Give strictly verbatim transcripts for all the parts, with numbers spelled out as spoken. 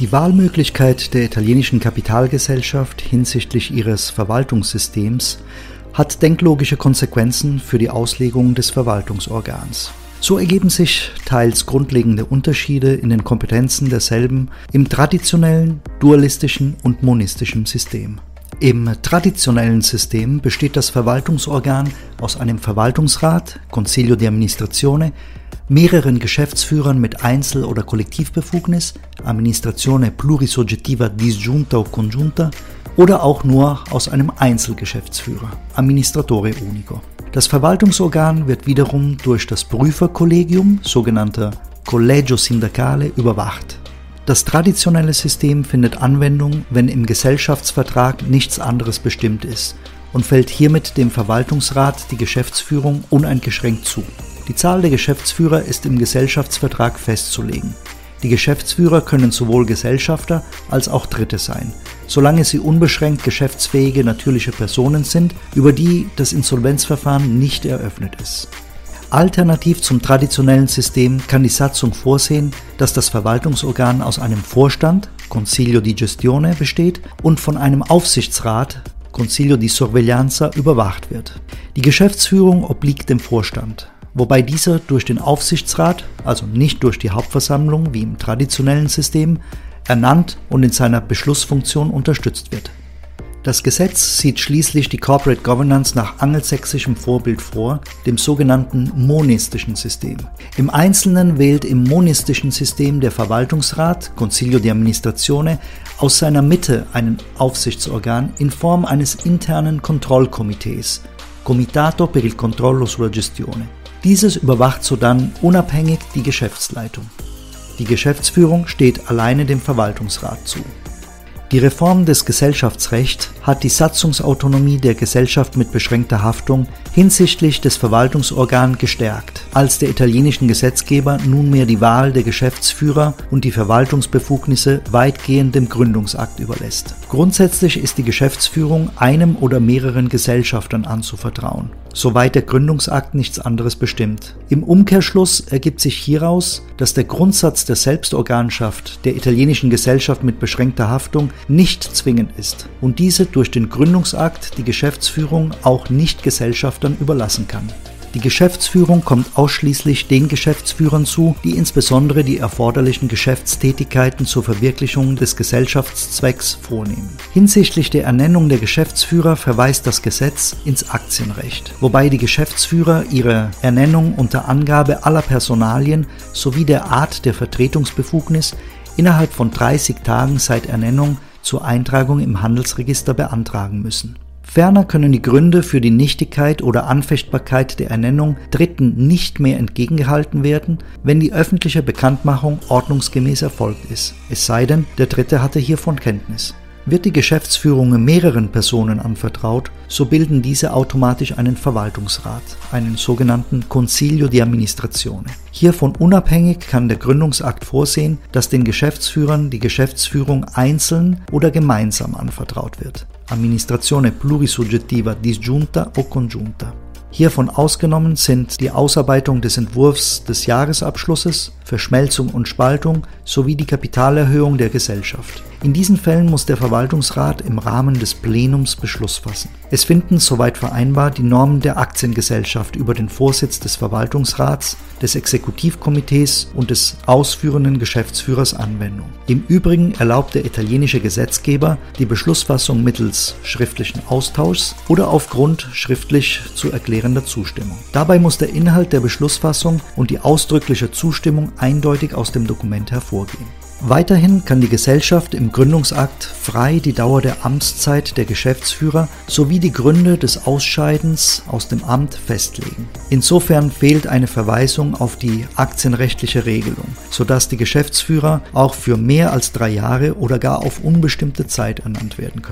Die Wahlmöglichkeit der italienischen Kapitalgesellschaft hinsichtlich ihres Verwaltungssystems hat denklogische Konsequenzen für die Auslegung des Verwaltungsorgans. So ergeben sich teils grundlegende Unterschiede in den Kompetenzen derselben im traditionellen, dualistischen und monistischen System. Im traditionellen System besteht das Verwaltungsorgan aus einem Verwaltungsrat, Consiglio di Amministrazione, mehreren Geschäftsführern mit Einzel- oder Kollektivbefugnis, Amministrazione plurisoggettiva disgiunta o congiunta, oder auch nur aus einem Einzelgeschäftsführer, Amministratore unico. Das Verwaltungsorgan wird wiederum durch das Prüferkollegium, sogenannter Collegio Sindacale, überwacht. Das traditionelle System findet Anwendung, wenn im Gesellschaftsvertrag nichts anderes bestimmt ist und fällt hiermit dem Verwaltungsrat die Geschäftsführung uneingeschränkt zu. Die Zahl der Geschäftsführer ist im Gesellschaftsvertrag festzulegen. Die Geschäftsführer können sowohl Gesellschafter als auch Dritte sein, solange sie unbeschränkt geschäftsfähige natürliche Personen sind, über die das Insolvenzverfahren nicht eröffnet ist. Alternativ zum traditionellen System kann die Satzung vorsehen, dass das Verwaltungsorgan aus einem Vorstand, Consiglio di Gestione, besteht und von einem Aufsichtsrat, Consiglio di Sorveglianza, überwacht wird. Die Geschäftsführung obliegt dem Vorstand, wobei dieser durch den Aufsichtsrat, also nicht durch die Hauptversammlung wie im traditionellen System, ernannt und in seiner Beschlussfunktion unterstützt wird. Das Gesetz sieht schließlich die Corporate Governance nach angelsächsischem Vorbild vor, dem sogenannten monistischen System. Im Einzelnen wählt im monistischen System der Verwaltungsrat, Consiglio di Amministrazione, aus seiner Mitte ein Aufsichtsorgan in Form eines internen Kontrollkomitees, Comitato per il controllo sulla gestione. Dieses überwacht sodann unabhängig die Geschäftsleitung. Die Geschäftsführung steht alleine dem Verwaltungsrat zu. Die Reform des Gesellschaftsrechts hat die Satzungsautonomie der Gesellschaft mit beschränkter Haftung hinsichtlich des Verwaltungsorgans gestärkt, als der italienischen Gesetzgeber nunmehr die Wahl der Geschäftsführer und die Verwaltungsbefugnisse weitgehend dem Gründungsakt überlässt. Grundsätzlich ist die Geschäftsführung einem oder mehreren Gesellschaftern anzuvertrauen, soweit der Gründungsakt nichts anderes bestimmt. Im Umkehrschluss ergibt sich hieraus, dass der Grundsatz der Selbstorganschaft der italienischen Gesellschaft mit beschränkter Haftung nicht zwingend ist und diese durch den Gründungsakt die Geschäftsführung auch nicht Gesellschaftern überlassen kann. Die Geschäftsführung kommt ausschließlich den Geschäftsführern zu, die insbesondere die erforderlichen Geschäftstätigkeiten zur Verwirklichung des Gesellschaftszwecks vornehmen. Hinsichtlich der Ernennung der Geschäftsführer verweist das Gesetz ins Aktienrecht, wobei die Geschäftsführer ihre Ernennung unter Angabe aller Personalien sowie der Art der Vertretungsbefugnis innerhalb von dreißig Tagen seit Ernennung zur Eintragung im Handelsregister beantragen müssen. Ferner können die Gründe für die Nichtigkeit oder Anfechtbarkeit der Ernennung Dritten nicht mehr entgegengehalten werden, wenn die öffentliche Bekanntmachung ordnungsgemäß erfolgt ist, es sei denn, der Dritte hatte hiervon Kenntnis. Wird die Geschäftsführung mehreren Personen anvertraut, so bilden diese automatisch einen Verwaltungsrat, einen sogenannten Consiglio di Amministrazione. Hiervon unabhängig kann der Gründungsakt vorsehen, dass den Geschäftsführern die Geschäftsführung einzeln oder gemeinsam anvertraut wird. Amministrazione plurisoggettiva disgiunta o congiunta. Hiervon ausgenommen sind die Ausarbeitung des Entwurfs des Jahresabschlusses, Verschmelzung und Spaltung sowie die Kapitalerhöhung der Gesellschaft. In diesen Fällen muss der Verwaltungsrat im Rahmen des Plenums Beschluss fassen. Es finden, soweit vereinbart, die Normen der Aktiengesellschaft über den Vorsitz des Verwaltungsrats, des Exekutivkomitees und des ausführenden Geschäftsführers Anwendung. Im Übrigen erlaubt der italienische Gesetzgeber die Beschlussfassung mittels schriftlichen Austauschs oder aufgrund schriftlich zu erklärender Zustimmung. Dabei muss der Inhalt der Beschlussfassung und die ausdrückliche Zustimmung eindeutig aus dem Dokument hervorgehen. Weiterhin kann die Gesellschaft im Gründungsakt frei die Dauer der Amtszeit der Geschäftsführer sowie die Gründe des Ausscheidens aus dem Amt festlegen. Insofern fehlt eine Verweisung auf die aktienrechtliche Regelung, sodass die Geschäftsführer auch für mehr als drei Jahre oder gar auf unbestimmte Zeit ernannt werden können.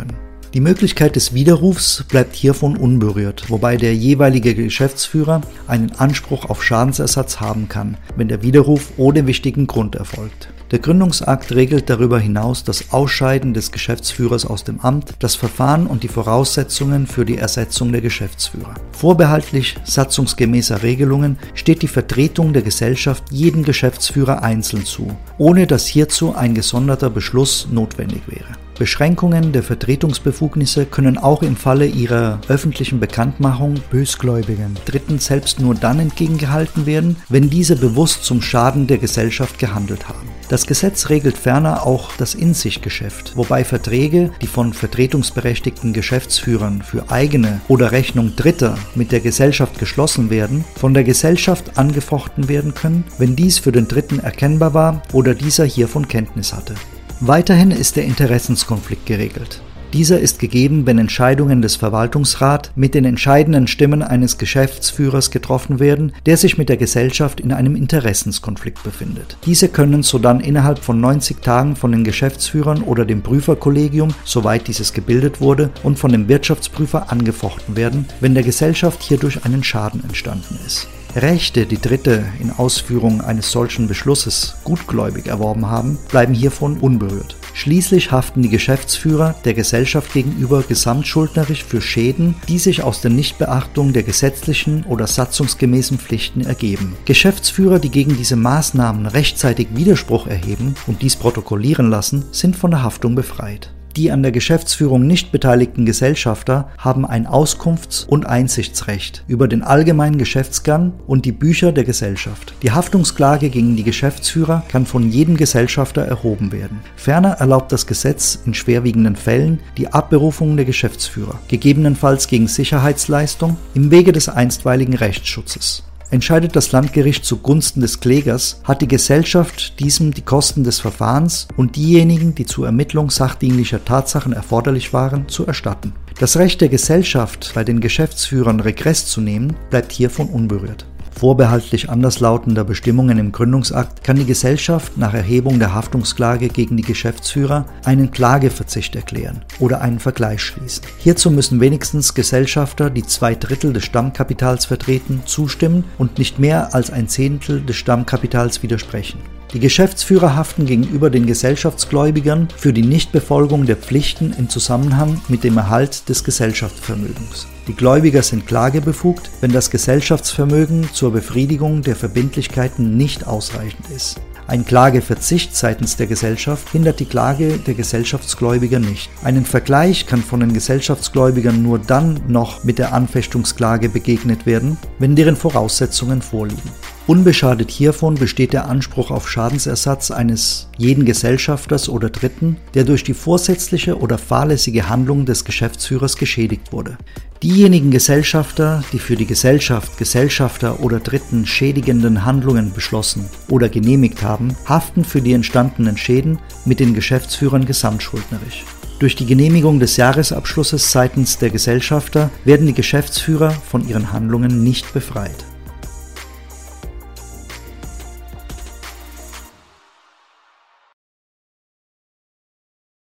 Die Möglichkeit des Widerrufs bleibt hiervon unberührt, wobei der jeweilige Geschäftsführer einen Anspruch auf Schadensersatz haben kann, wenn der Widerruf ohne wichtigen Grund erfolgt. Der Gründungsakt regelt darüber hinaus das Ausscheiden des Geschäftsführers aus dem Amt, das Verfahren und die Voraussetzungen für die Ersetzung der Geschäftsführer. Vorbehaltlich satzungsgemäßer Regelungen steht die Vertretung der Gesellschaft jedem Geschäftsführer einzeln zu, ohne dass hierzu ein gesonderter Beschluss notwendig wäre. Beschränkungen der Vertretungsbefugnisse können auch im Falle ihrer öffentlichen Bekanntmachung Bösgläubigen Dritten selbst nur dann entgegengehalten werden, wenn diese bewusst zum Schaden der Gesellschaft gehandelt haben. Das Gesetz regelt ferner auch das In-sich-Geschäft, wobei Verträge, die von vertretungsberechtigten Geschäftsführern für eigene oder Rechnung Dritter mit der Gesellschaft geschlossen werden, von der Gesellschaft angefochten werden können, wenn dies für den Dritten erkennbar war oder dieser hiervon Kenntnis hatte. Weiterhin ist der Interessenskonflikt geregelt. Dieser ist gegeben, wenn Entscheidungen des Verwaltungsrats mit den entscheidenden Stimmen eines Geschäftsführers getroffen werden, der sich mit der Gesellschaft in einem Interessenskonflikt befindet. Diese können sodann innerhalb von neunzig Tagen von den Geschäftsführern oder dem Prüferkollegium, soweit dieses gebildet wurde, und von dem Wirtschaftsprüfer angefochten werden, wenn der Gesellschaft hierdurch einen Schaden entstanden ist. Rechte, die Dritte in Ausführung eines solchen Beschlusses gutgläubig erworben haben, bleiben hiervon unberührt. Schließlich haften die Geschäftsführer der Gesellschaft gegenüber gesamtschuldnerisch für Schäden, die sich aus der Nichtbeachtung der gesetzlichen oder satzungsgemäßen Pflichten ergeben. Geschäftsführer, die gegen diese Maßnahmen rechtzeitig Widerspruch erheben und dies protokollieren lassen, sind von der Haftung befreit. Die an der Geschäftsführung nicht beteiligten Gesellschafter haben ein Auskunfts- und Einsichtsrecht über den allgemeinen Geschäftsgang und die Bücher der Gesellschaft. Die Haftungsklage gegen die Geschäftsführer kann von jedem Gesellschafter erhoben werden. Ferner erlaubt das Gesetz in schwerwiegenden Fällen die Abberufung der Geschäftsführer, gegebenenfalls gegen Sicherheitsleistung im Wege des einstweiligen Rechtsschutzes. Entscheidet das Landgericht zugunsten des Klägers, hat die Gesellschaft diesem die Kosten des Verfahrens und diejenigen, die zur Ermittlung sachdienlicher Tatsachen erforderlich waren, zu erstatten. Das Recht der Gesellschaft, bei den Geschäftsführern Regress zu nehmen, bleibt hiervon unberührt. Vorbehaltlich anderslautender Bestimmungen im Gründungsakt kann die Gesellschaft nach Erhebung der Haftungsklage gegen die Geschäftsführer einen Klageverzicht erklären oder einen Vergleich schließen. Hierzu müssen wenigstens Gesellschafter, die zwei Drittel des Stammkapitals vertreten, zustimmen und nicht mehr als ein Zehntel des Stammkapitals widersprechen. Die Geschäftsführer haften gegenüber den Gesellschaftsgläubigern für die Nichtbefolgung der Pflichten im Zusammenhang mit dem Erhalt des Gesellschaftsvermögens. Die Gläubiger sind klagebefugt, wenn das Gesellschaftsvermögen zur Befriedigung der Verbindlichkeiten nicht ausreichend ist. Ein Klageverzicht seitens der Gesellschaft hindert die Klage der Gesellschaftsgläubiger nicht. Einen Vergleich kann von den Gesellschaftsgläubigern nur dann noch mit der Anfechtungsklage begegnet werden, wenn deren Voraussetzungen vorliegen. Unbeschadet hiervon besteht der Anspruch auf Schadensersatz eines jeden Gesellschafters oder Dritten, der durch die vorsätzliche oder fahrlässige Handlung des Geschäftsführers geschädigt wurde. Diejenigen Gesellschafter, die für die Gesellschaft, Gesellschafter oder Dritten schädigenden Handlungen beschlossen oder genehmigt haben, haften für die entstandenen Schäden mit den Geschäftsführern gesamtschuldnerisch. Durch die Genehmigung des Jahresabschlusses seitens der Gesellschafter werden die Geschäftsführer von ihren Handlungen nicht befreit.